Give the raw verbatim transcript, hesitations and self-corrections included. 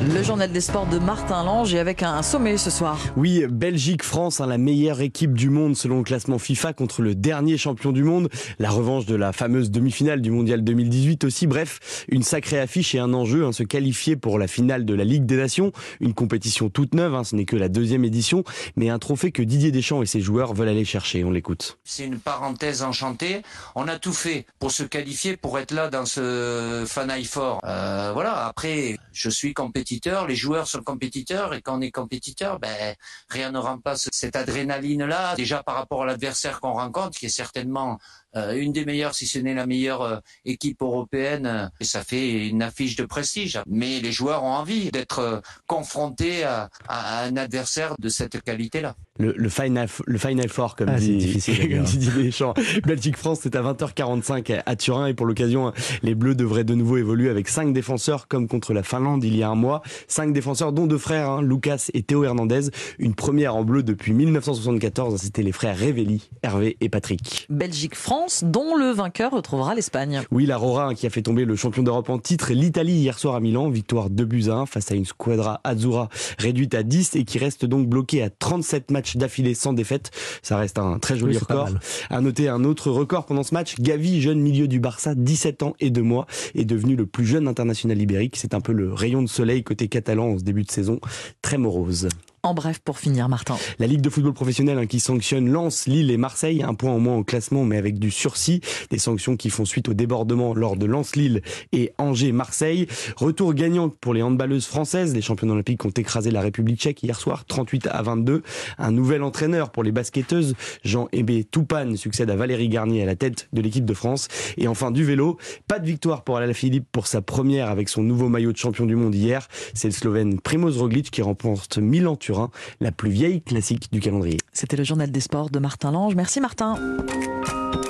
Le journal des sports de Martin Lange et avec un sommet ce soir. Oui, Belgique-France, hein, la meilleure équipe du monde selon le classement FIFA contre le dernier champion du monde. La revanche de la fameuse demi-finale du mondial deux mille dix-huit aussi. Bref, une sacrée affiche et un enjeu, hein, se qualifier pour la finale de la Ligue des Nations. Une compétition toute neuve, hein, ce n'est que la deuxième édition, mais un trophée que Didier Deschamps et ses joueurs veulent aller chercher. On l'écoute. C'est une parenthèse enchantée. On a tout fait pour se qualifier, pour être là dans ce Final Four. Euh, voilà, après, je suis compétiteur, les joueurs sont compétiteurs et quand on est compétiteur, ben, rien ne remplace cette adrénaline-là. Déjà par rapport à l'adversaire qu'on rencontre, qui est certainement euh, une des meilleures, si ce n'est la meilleure euh, équipe européenne, euh, et ça fait une affiche de prestige. Mais les joueurs ont envie d'être euh, confrontés à, à un adversaire de cette qualité-là. Le, le Final, le Final Four, comme ah, dit, comme dit Didier Deschamps. Belgique-France, c'est à vingt heures quarante-cinq à Turin et pour l'occasion, les Bleus devraient de nouveau évoluer avec cinq défenseurs comme contre la Finlande il y a un mois. Cinq défenseurs dont deux frères, hein, Lucas et Théo Hernandez. Une première en bleu depuis mille neuf cent soixante-quatorze, c'était les frères Révelli, Hervé et Patrick. Belgique-France, dont le vainqueur retrouvera l'Espagne. Oui, la Rora, hein, qui a fait tomber le champion d'Europe en titre, l'Italie hier soir à Milan, victoire deux buts à un face à une squadra Azzurra réduite à dix et qui reste donc bloquée à trente-sept matchs d'affilée sans défaite. Ça reste un très joli oui, record. À noter un autre record pendant ce match, Gavi, jeune milieu du Barça, dix-sept ans et deux mois, est devenu le plus jeune international ibérique. C'est un peu le rayon de soleil côté catalan en ce début de saison, très morose. En bref, pour finir, Martin. La Ligue de football professionnel, hein, qui sanctionne Lens, Lille et Marseille, un point en moins au classement, mais avec du sursis. Des sanctions qui font suite au débordement lors de Lens-Lille et Angers-Marseille. Retour gagnant pour les handballeuses françaises. Les championnes olympiques ont écrasé la République tchèque hier soir, trente-huit à vingt-deux. Un nouvel entraîneur pour les basketteuses. Jean-Hébé Toupane succède à Valérie Garnier à la tête de l'équipe de France. Et enfin, du vélo. Pas de victoire pour Alaphilippe pour sa première avec son nouveau maillot de champion du monde hier. C'est le Slovène Primoz Roglic qui remporte Milan-Turin, la plus vieille classique du calendrier. C'était le journal des sports de Martin Lange. Merci Martin.